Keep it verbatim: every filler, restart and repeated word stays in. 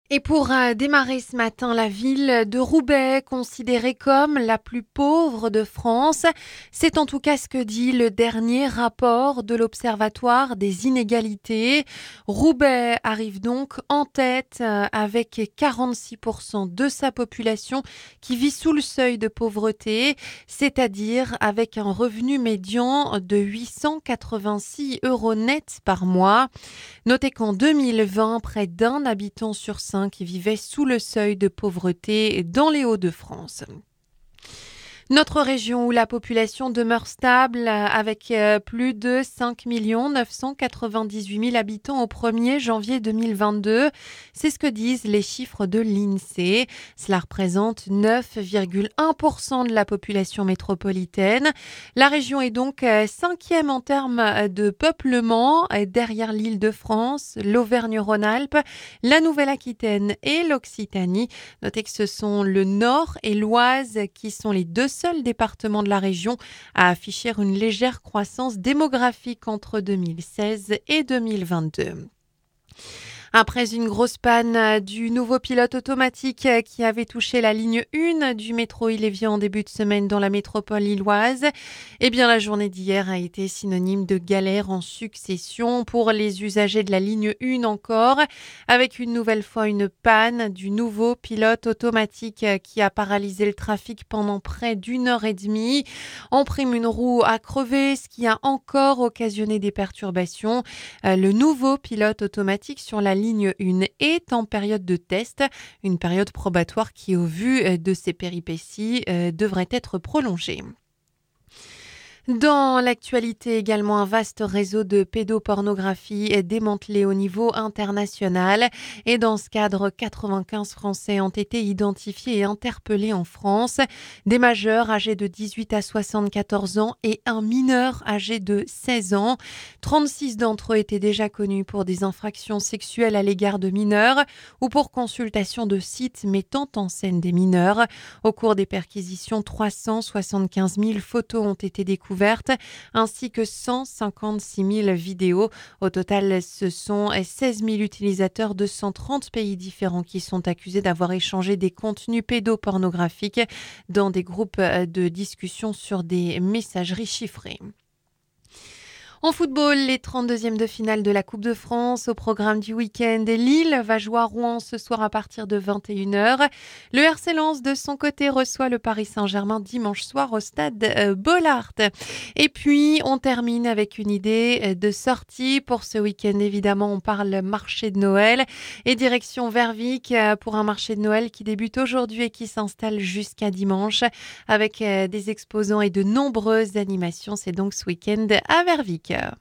Et pour euh, démarrer ce matin, la ville de Roubaix, considérée comme la plus pauvre de France, c'est en tout cas ce que dit le dernier rapport de l'Observatoire des inégalités. Roubaix arrive donc en tête euh, avec quarante-six pour cent de sa population qui vit sous le seuil de pauvreté, c'est-à-dire avec un revenu médian de huit cent quatre-vingt-six euros net par mois. Notez qu'en deux mille vingt, près d'un habitant sur cinq vivait sous le seuil de pauvreté dans les Hauts-de-France. Notre région où la population demeure stable avec euh, plus de cinq millions neuf cent quatre-vingt-dix-huit mille habitants au premier janvier deux mille vingt-deux. C'est ce que disent les chiffres de l'INSEE. Cela représente neuf virgule un pour cent de la population métropolitaine. La région est donc euh, cinquième en termes de peuplement euh, derrière l'Île-de-France, l'Auvergne-Rhône-Alpes, la Nouvelle-Aquitaine et l'Occitanie. Notez que ce sont le Nord et l'Oise qui sont les deux seuls départements de la région à afficher une légère croissance démographique entre deux mille seize et deux mille vingt-deux. Après une grosse panne du nouveau pilote automatique qui avait touché la ligne un du métro Ille-et-Vieux en début de semaine dans la métropole lilloise, eh bien la journée d'hier a été synonyme de galère en succession pour les usagers de la ligne un encore, avec une nouvelle fois une panne du nouveau pilote automatique qui a paralysé le trafic pendant près d'une heure et demie. En prime, une roue a crevé, ce qui a encore occasionné des perturbations. Le nouveau pilote automatique sur la ligne un est en période de test, une période probatoire qui, au vu de ses péripéties, euh, devrait être prolongée. Dans l'actualité également, un vaste réseau de pédopornographie est démantelé au niveau international et dans ce cadre, quatre-vingt-quinze Français ont été identifiés et interpellés en France, des majeurs âgés de dix-huit à soixante-quatorze ans et un mineur âgé de seize ans. trente-six d'entre eux étaient déjà connus pour des infractions sexuelles à l'égard de mineurs ou pour consultation de sites mettant en scène des mineurs. Au cours des perquisitions, trois cent soixante-quinze mille photos ont été découvertes ainsi que cent cinquante-six mille vidéos. Au total, ce sont seize mille utilisateurs de cent trente pays différents qui sont accusés d'avoir échangé des contenus pédopornographiques dans des groupes de discussion sur des messageries chiffrées. En football, les trente-deuxièmes de finale de la Coupe de France au programme du week-end. Lille va jouer à Rouen ce soir à partir de vingt et une heures. Le R C Lens, de son côté, reçoit le Paris Saint-Germain dimanche soir au stade euh, Bollaert. Et puis, on termine avec une idée de sortie pour ce week-end. Évidemment, on parle marché de Noël et direction Vervic pour un marché de Noël qui débute aujourd'hui et qui s'installe jusqu'à dimanche avec des exposants et de nombreuses animations. C'est donc ce week-end à Vervic.